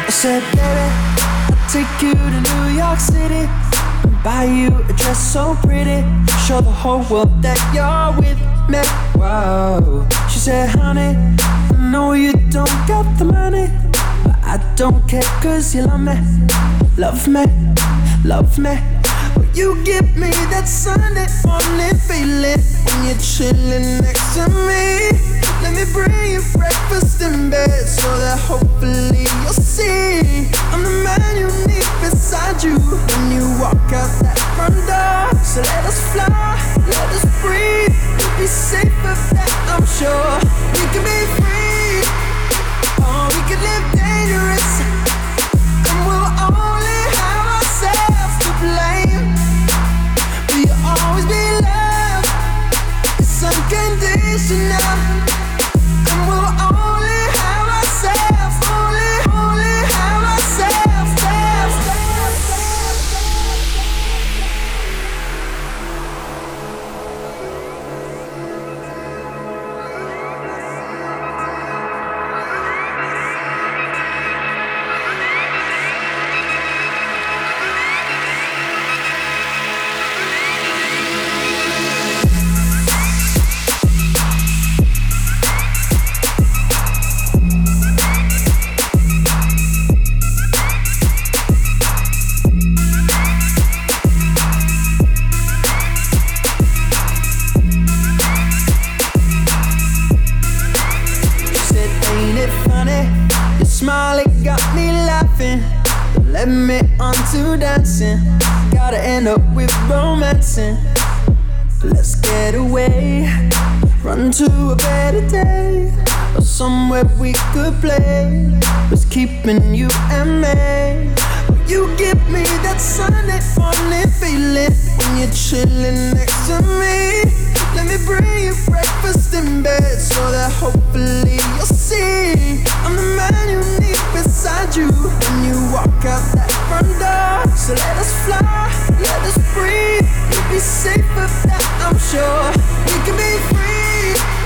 I said, baby, I'll take you to New York City, buy you a dress so pretty, show the whole world that you're with me. Wow. She said, honey, I know you don't got the money, but I don't care 'cause you love me, love me, love me. You give me that Sunday morning feeling when you're chilling next to me. Let me bring you breakfast in bed so that hopefully you'll see I'm the man you need beside you when you walk out that front door. So let us fly, let us breathe. We'll be safe with that, I'm sure. We can be free, or we can live dangerous, and we'll only have ourselves to blame. You'll always be loved, it's unconditional, and we'll only have ourselves, only have ourselves, smile, it got me laughing. Led me on to dancing. Gotta end up with romancing. Let's get away, run to a better day, or somewhere we could play. Was keeping you and me. You give me that Sunday morning feeling when you're chilling next to me. Let me bring you breakfast in bed so that hopefully you'll see I'm the man you need beside you when you walk out that front door. So let us fly, let us breathe. We'll be safe with that, I'm sure. We can be free.